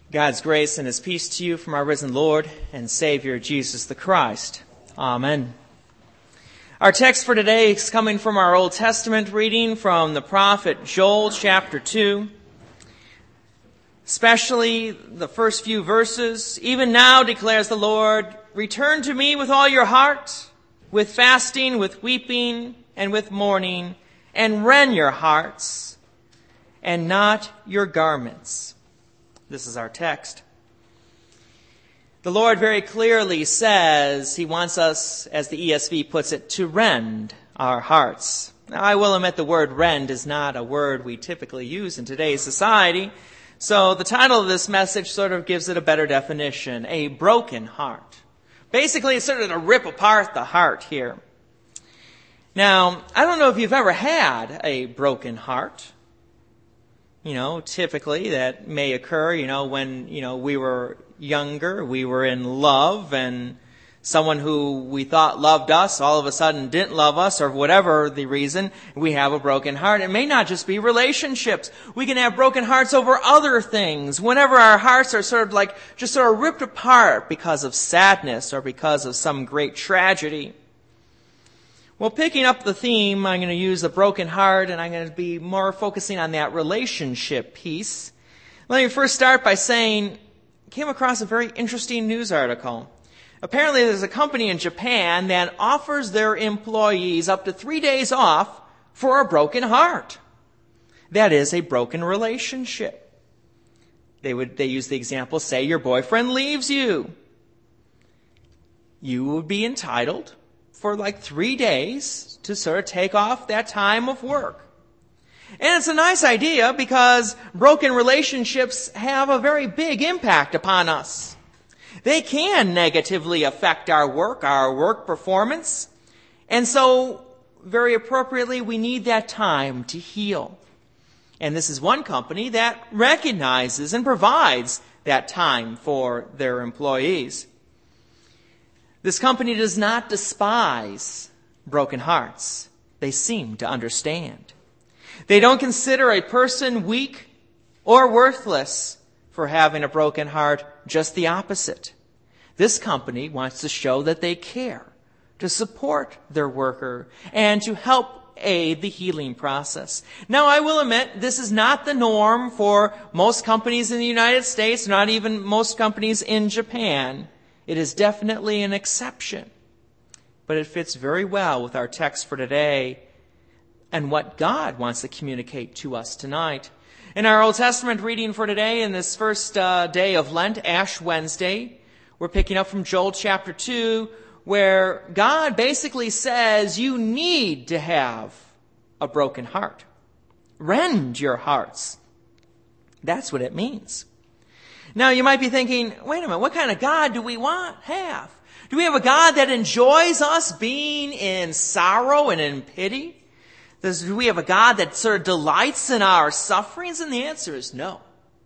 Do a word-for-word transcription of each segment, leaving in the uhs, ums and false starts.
God's grace and His peace to you from our risen Lord and Savior, Jesus the Christ. Amen. Our text for today is coming from our Old Testament reading from the prophet Joel chapter two. Especially the first few verses. Even now, declares the Lord, return to me with all your heart, with fasting, with weeping, and with mourning, and rend your hearts, and not your garments. This is our text. The Lord very clearly says He wants us, as the E S V puts it, to rend our hearts. Now, I will admit the word rend is not a word we typically use in today's society, so the title of this message sort of gives it a better definition, a broken heart. Basically, it's sort of to rip apart the heart here. Now, I don't know if you've ever had a broken heart. You know, typically that may occur, you know, when, you know, we were younger, we were in love, and someone who we thought loved us all of a sudden didn't love us, or whatever the reason, we have a broken heart. It may not just be relationships. We can have broken hearts over other things. Whenever our hearts are sort of like, just sort of ripped apart because of sadness or because of some great tragedy. Well, picking up the theme, I'm going to use the broken heart, and I'm going to be more focusing on that relationship piece. Let me first start by saying, I came across a very interesting news article. Apparently, there's a company in Japan that offers their employees up to three days off for a broken heart. That is a broken relationship. They would, they use the example, say your boyfriend leaves you. You would be entitled for like three days to sort of take off that time of work. And it's a nice idea because broken relationships have a very big impact upon us. They can negatively affect our work, our work performance. And so, very appropriately, we need that time to heal. And this is one company that recognizes and provides that time for their employees. This company does not despise broken hearts. They seem to understand. They don't consider a person weak or worthless for having a broken heart, just the opposite. This company wants to show that they care, to support their worker, and to help aid the healing process. Now, I will admit, this is not the norm for most companies in the United States, not even most companies in Japan. It is definitely an exception, but it fits very well with our text for today and what God wants to communicate to us tonight. In our Old Testament reading for today, in this first uh, day of Lent, Ash Wednesday, we're picking up from Joel chapter two, where God basically says you need to have a broken heart. Rend your hearts. That's what it means. Now, you might be thinking, wait a minute, what kind of God do we want, have? Do we have a God that enjoys us being in sorrow and in pity? Does, do we have a God that sort of delights in our sufferings? And the answer is no.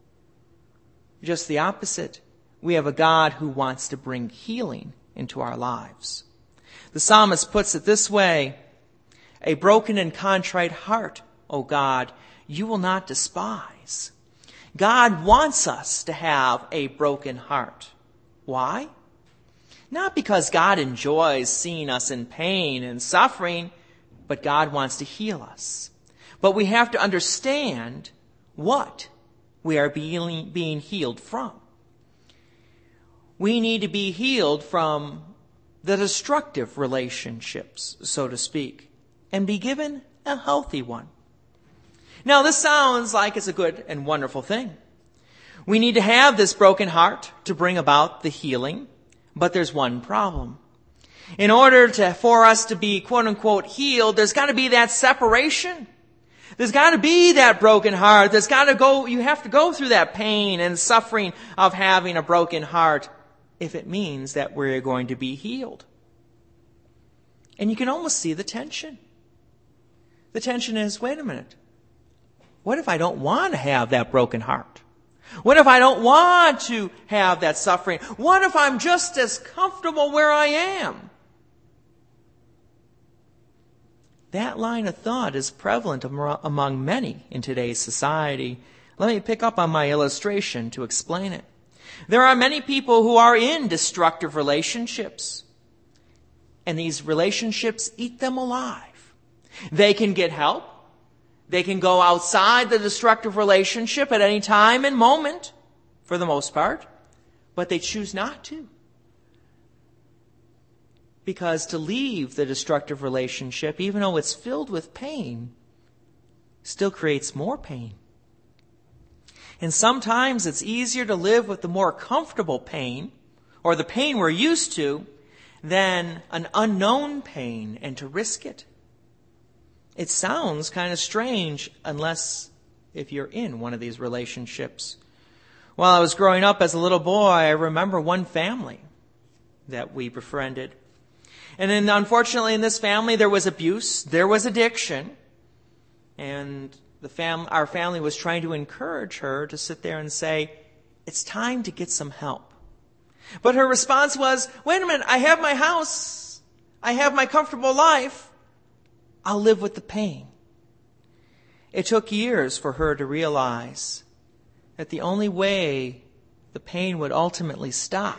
Just the opposite. We have a God who wants to bring healing into our lives. The psalmist puts it this way, a broken and contrite heart, O God, you will not despise. God wants us to have a broken heart. Why? Not because God enjoys seeing us in pain and suffering, but God wants to heal us. But we have to understand what we are being, being healed from. We need to be healed from the destructive relationships, so to speak, and be given a healthy one. Now, this sounds like it's a good and wonderful thing. We need to have this broken heart to bring about the healing, but there's one problem. In order to, for us to be quote-unquote healed, there's got to be that separation. There's got to be that broken heart. There's got to go, you have to go through that pain and suffering of having a broken heart if it means that we're going to be healed. And you can almost see the tension. The tension is, wait a minute. What if I don't want to have that broken heart? What if I don't want to have that suffering? What if I'm just as comfortable where I am? That line of thought is prevalent among many in today's society. Let me pick up on my illustration to explain it. There are many people who are in destructive relationships, and these relationships eat them alive. They can get help. They can go outside the destructive relationship at any time and moment, for the most part, but they choose not to. Because to leave the destructive relationship, even though it's filled with pain, still creates more pain. And sometimes it's easier to live with the more comfortable pain, or the pain we're used to, than an unknown pain and to risk it. It sounds kind of strange unless if you're in one of these relationships. While I was growing up as a little boy, I remember one family that we befriended. And then unfortunately in this family there was abuse, there was addiction, and the fam- our family was trying to encourage her to sit there and say, it's time to get some help. But her response was, wait a minute, I have my house, I have my comfortable life, I'll live with the pain. It took years for her to realize that the only way the pain would ultimately stop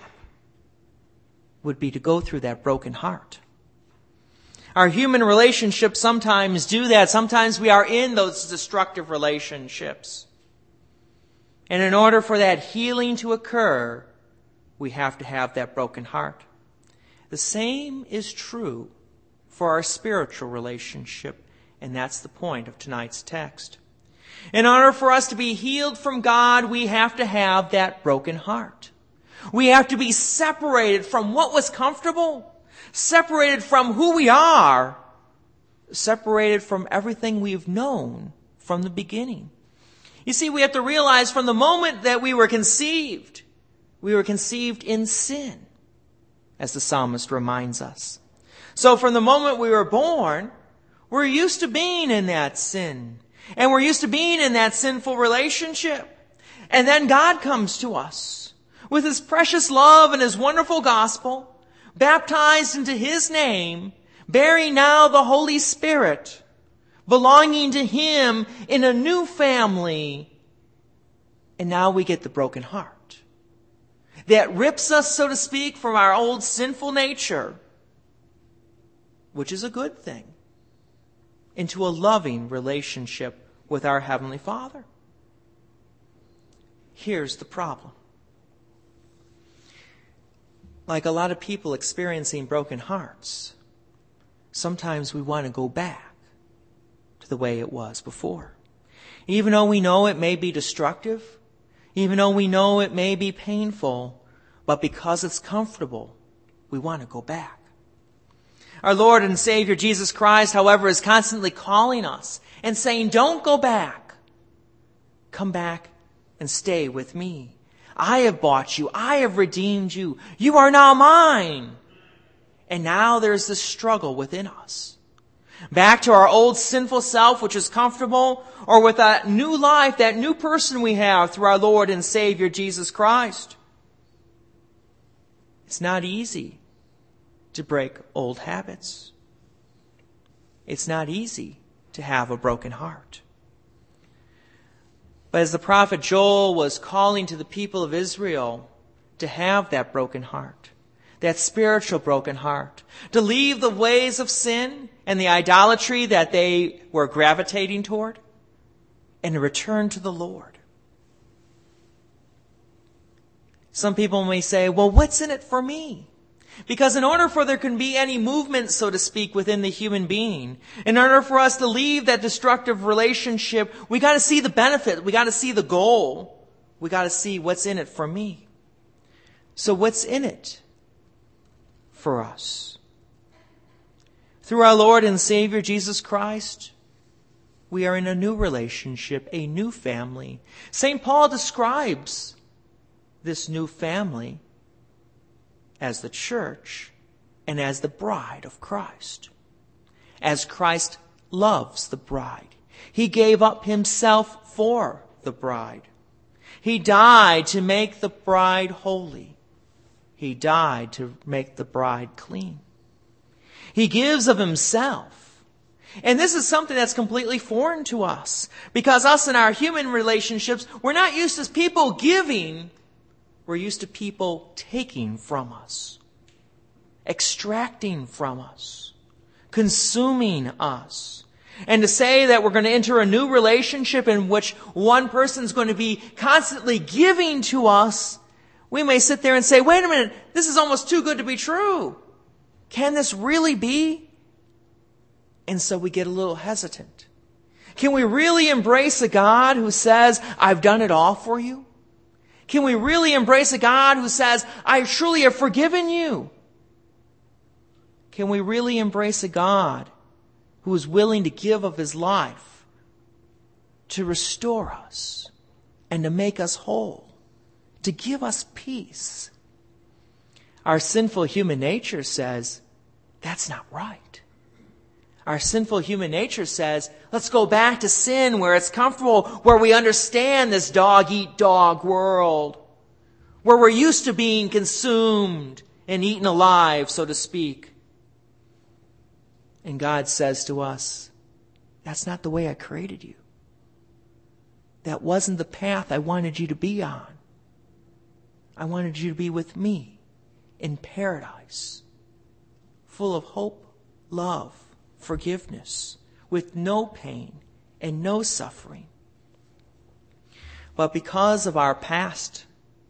would be to go through that broken heart. Our human relationships sometimes do that. Sometimes we are in those destructive relationships. And in order for that healing to occur, we have to have that broken heart. The same is true for our spiritual relationship, and that's the point of tonight's text. In order for us to be healed from God, we have to have that broken heart. We have to be separated from what was comfortable, separated from who we are, separated from everything we've known from the beginning. You see, we have to realize from the moment that we were conceived, we were conceived in sin, as the psalmist reminds us. So from the moment we were born, we're used to being in that sin. And we're used to being in that sinful relationship. And then God comes to us with His precious love and His wonderful gospel, baptized into His name, bearing now the Holy Spirit, belonging to Him in a new family. And now we get the broken heart that rips us, so to speak, from our old sinful nature, which is a good thing, into a loving relationship with our Heavenly Father. Here's the problem. Like a lot of people experiencing broken hearts, sometimes we want to go back to the way it was before. Even though we know it may be destructive, even though we know it may be painful, but because it's comfortable, we want to go back. Our Lord and Savior Jesus Christ, however, is constantly calling us and saying, don't go back. Come back and stay with me. I have bought you. I have redeemed you. You are now mine. And now there's this struggle within us. Back to our old sinful self, which is comfortable, or with that new life, that new person we have through our Lord and Savior Jesus Christ. It's not easy to break old habits. It's not easy to have a broken heart. But as the prophet Joel was calling to the people of Israel to have that broken heart, that spiritual broken heart, to leave the ways of sin and the idolatry that they were gravitating toward, and to return to the Lord. Some people may say, well, what's in it for me? Because in order for there can be any movement, so to speak, within the human being, in order for us to leave that destructive relationship, we got to see the benefit. We got to see the goal. We got to see what's in it for me. So what's in it for us? Through our Lord and Savior Jesus Christ, we are in a new relationship, a new family. Saint Paul describes this new family as the church and as the bride of Christ. As Christ loves the bride, He gave up Himself for the bride. He died to make the bride holy. He died to make the bride clean. He gives of Himself. And this is something that's completely foreign to us, because us in our human relationships, we're not used to people giving We're used to people taking from us, extracting from us, consuming us. And to say that we're going to enter a new relationship in which one person's going to be constantly giving to us, we may sit there and say, wait a minute, this is almost too good to be true. Can this really be? And so we get a little hesitant. Can we really embrace a God who says, I've done it all for you? Can we really embrace a God who says, I truly have forgiven you? Can we really embrace a God who is willing to give of his life to restore us and to make us whole, to give us peace? Our sinful human nature says, that's not right. Our sinful human nature says, let's go back to sin where it's comfortable, where we understand this dog-eat-dog world, where we're used to being consumed and eaten alive, so to speak. And God says to us, that's not the way I created you. That wasn't the path I wanted you to be on. I wanted you to be with me in paradise, full of hope, love, forgiveness, with no pain and no suffering. But because of our past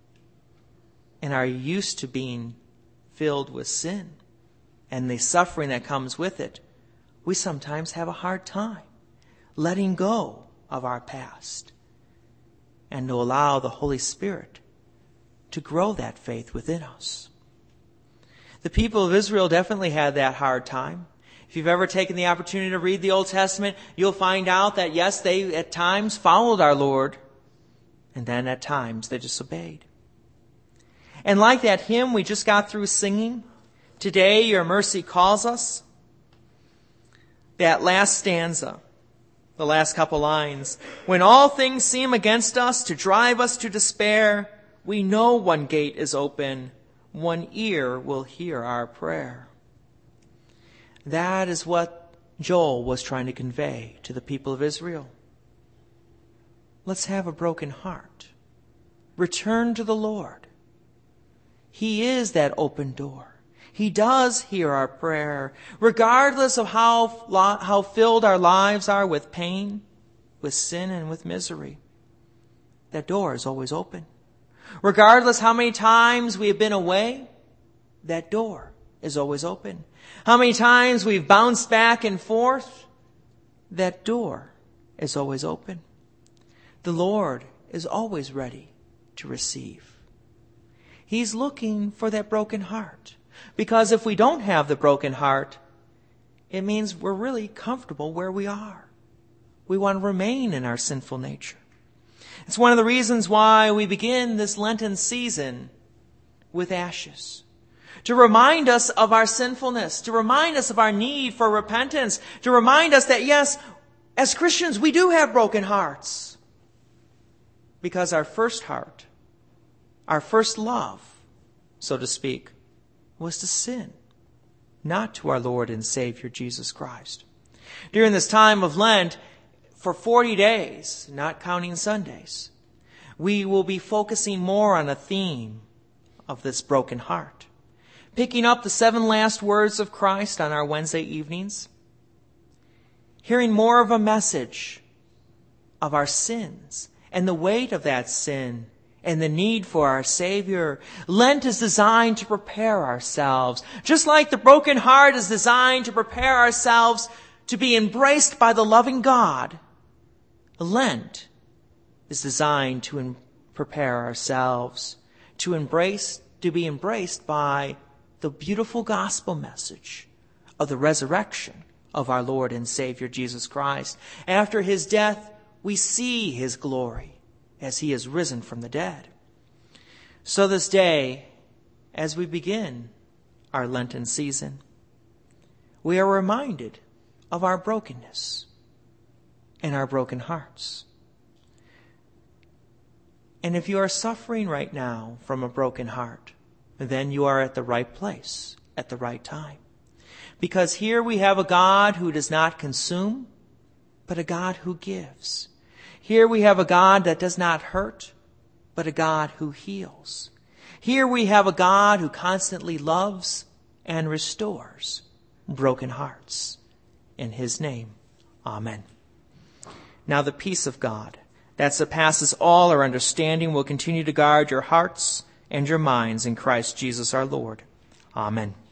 and our used to being filled with sin and the suffering that comes with it, we sometimes have a hard time letting go of our past and to allow the Holy Spirit to grow that faith within us. The people of Israel definitely had that hard time. If you've ever taken the opportunity to read the Old Testament, you'll find out that yes, they at times followed our Lord, and then at times they disobeyed. And like that hymn we just got through singing, today your mercy calls us, that last stanza, the last couple lines, when all things seem against us to drive us to despair, we know one gate is open, one ear will hear our prayer. That is what Joel was trying to convey to the people of Israel. Let's have a broken heart. Return to the Lord. He is that open door. He does hear our prayer, regardless of how, how filled our lives are with pain, with sin, and with misery. That door is always open. Regardless how many times we have been away, that door is always open. How many times we've bounced back and forth, that door is always open. The Lord is always ready to receive. He's looking for that broken heart. Because if we don't have the broken heart, it means we're really comfortable where we are. We want to remain in our sinful nature. It's one of the reasons why we begin this Lenten season with ashes. To remind us of our sinfulness, to remind us of our need for repentance, to remind us that yes, as Christians we do have broken hearts. Because our first heart, our first love, so to speak, was to sin, not to our Lord and Savior Jesus Christ. During this time of Lent, for forty days, not counting Sundays, we will be focusing more on a theme of this broken heart. Picking up the seven last words of Christ on our Wednesday evenings. Hearing more of a message of our sins and the weight of that sin and the need for our Savior. Lent is designed to prepare ourselves, just like the broken heart is designed to prepare ourselves to be embraced by the loving God. Lent is designed to em- prepare ourselves to embrace, to be embraced by the beautiful gospel message of the resurrection of our Lord and Savior Jesus Christ. After his death, we see his glory as he is risen from the dead. So this day, as we begin our Lenten season, we are reminded of our brokenness and our broken hearts. And if you are suffering right now from a broken heart, then you are at the right place at the right time. Because here we have a God who does not consume, but a God who gives. Here we have a God that does not hurt, but a God who heals. Here we have a God who constantly loves and restores broken hearts. In his name, amen. Now the peace of God that surpasses all our understanding will continue to guard your hearts and your minds in Christ Jesus our Lord. Amen.